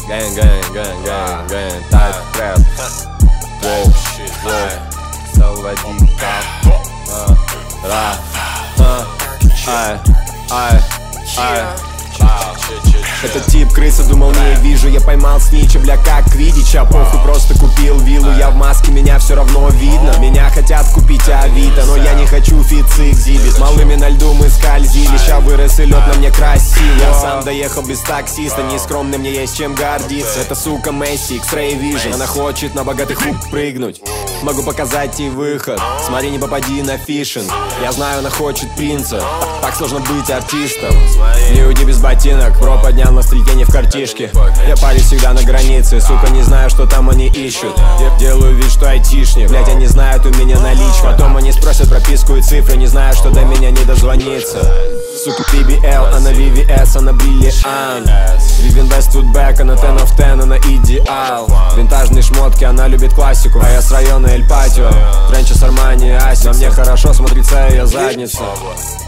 Gang, тайп рэп, трэп, заводи Этот тип крыса, думал не вижу. Я поймал снича, бля, как Квидича. Похуй, просто купил виллу. Я в маске, меня все равно видно. Меня хотят купить Авито, но я не хочу фицы экзибит. Малыми на льду мы скользили. Ща вырос и лед на мне красив. Я сам доехал без таксиста. Нескромный, мне есть чем гордиться. Это сука Месси, X-Ray Vision. Она хочет на богатых хук прыгнуть. Могу показать ей выход. Смотри, не попади на фишинг. Я знаю, она хочет принца. Так сложно быть артистом. Не уйди без ботинок. Бро поднял на стрельке, не в картишке. Я парюсь всегда на границе. Сука, не знаю, что там они ищут. Делаю вид, что айтишник. Блять, они знают, у меня наличка. Потом они спросят прописку и цифры. Не знаю, что до меня не дозвониться. Сука, BBL, она VVS, она бриллиант. Vivian Westwood Back, она 10 of 10, она идеал. Винтажные шмотки, она любит классику. А я с района Эль Патио. Тренчес, Армани, Аси. На мне хорошо смотрится ее задница.